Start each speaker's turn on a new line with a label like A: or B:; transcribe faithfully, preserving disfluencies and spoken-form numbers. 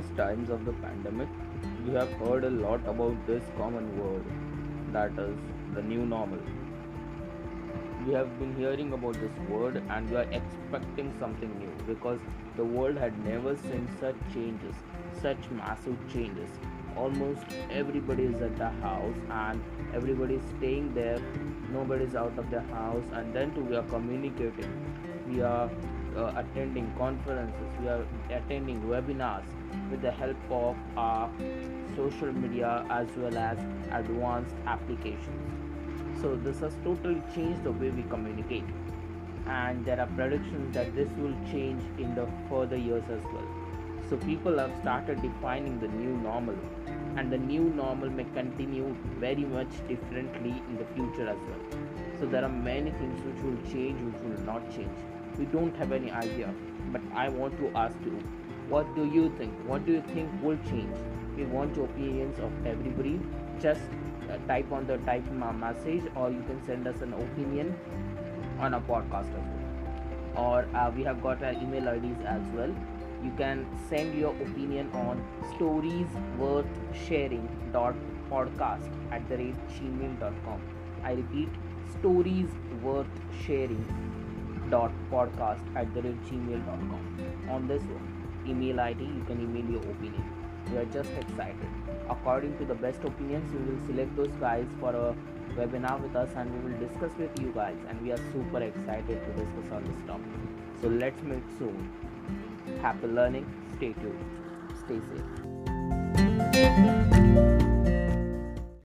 A: these times of the pandemic, we have heard a lot about this common word, that is the new normal. We have been hearing about this word and we are expecting something new because the world had never seen such changes, such massive changes. Almost everybody is at the house and everybody is staying there, nobody is out of the house, and then too we are communicating. We are uh, attending conferences, we are attending webinars with the help of our social media as well as advanced applications. So this has totally changed the way we communicate, and there are predictions that this will change in the further years as well. So people have started defining the new normal, and the new normal may continue very much differently in the future as well. So there are many things which will change, which will not change. We don't have any idea, but I want to ask you, what do you think? What do you think will change? We want your opinions of everybody. Just uh, type on the type ma- message, or you can send us an opinion on a podcast as well, or uh, we have got our email I Ds as well. You can send your opinion on stories worth sharing dot podcast at the rate gmail dot com. I repeat, stories worth sharing dot podcast at the rate gmail dot com. On this email I D, you can email your opinion. We are just excited. According to the best opinions, we will select those guys for a webinar with us and we will discuss with you guys, and we are super excited to discuss on this topic. So let's meet soon. Happy learning. Stay tuned. Stay safe.